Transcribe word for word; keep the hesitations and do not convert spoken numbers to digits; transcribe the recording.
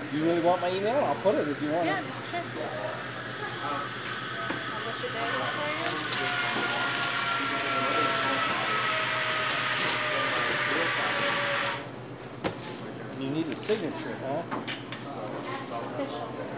Do you really want my email? I'll put it if you want Yeah, it. sure. I'll let your dad know You need a signature, huh? for you. Official.